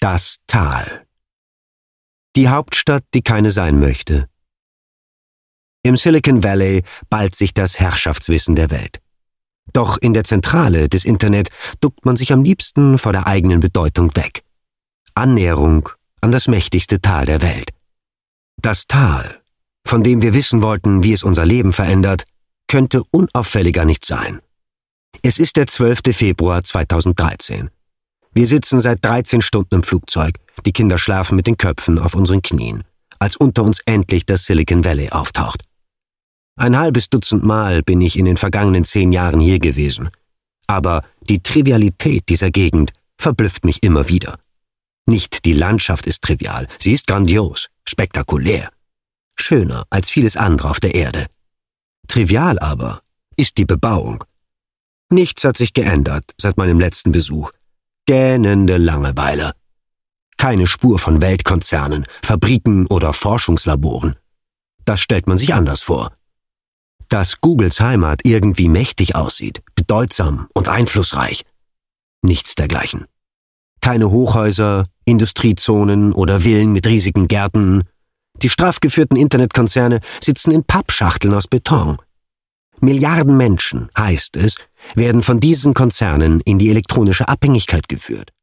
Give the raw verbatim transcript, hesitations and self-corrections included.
Das Tal. Die Hauptstadt, die keine sein möchte. Im Silicon Valley ballt sich das Herrschaftswissen der Welt. Doch in der Zentrale des Internet duckt man sich am liebsten vor der eigenen Bedeutung weg. Annäherung an das mächtigste Tal der Welt. Das Tal, von dem wir wissen wollten, wie es unser Leben verändert, könnte unauffälliger nicht sein. Es ist der zwölfte Februar zweitausenddreizehn. Wir sitzen seit dreizehn Stunden im Flugzeug, die Kinder schlafen mit den Köpfen auf unseren Knien, als unter uns endlich das Silicon Valley auftaucht. Ein halbes Dutzend Mal bin ich in den vergangenen zehn Jahren hier gewesen. Aber die Trivialität dieser Gegend verblüfft mich immer wieder. Nicht die Landschaft ist trivial, sie ist grandios, spektakulär. Schöner als vieles andere auf der Erde. Trivial aber ist die Bebauung. Nichts hat sich geändert seit meinem letzten Besuch. Gähnende Langeweile. Keine Spur von Weltkonzernen, Fabriken oder Forschungslaboren. Das stellt man sich anders vor. Dass Googles Heimat irgendwie mächtig aussieht, bedeutsam und einflussreich. Nichts dergleichen. Keine Hochhäuser, Industriezonen oder Villen mit riesigen Gärten. Die straff geführten Internetkonzerne sitzen in Pappschachteln aus Beton. Milliarden Menschen, heißt es, werden von diesen Konzernen in die elektronische Abhängigkeit geführt.